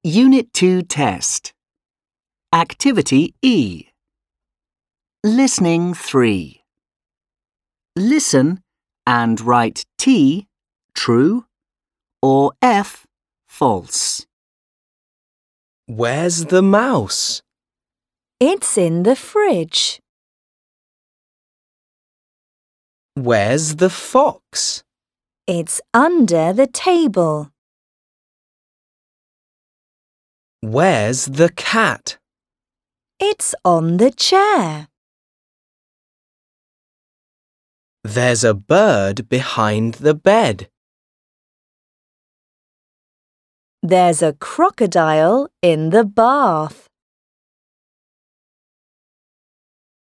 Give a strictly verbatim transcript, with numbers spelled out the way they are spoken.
Unit two test. Activity E. Listening three. Listen and write T, true, or F, false. Where's the mouse? It's in the fridge. Where's the fox? It's under the table. Where's the cat? It's on the chair. There's a bird behind the bed. There's a crocodile in the bath.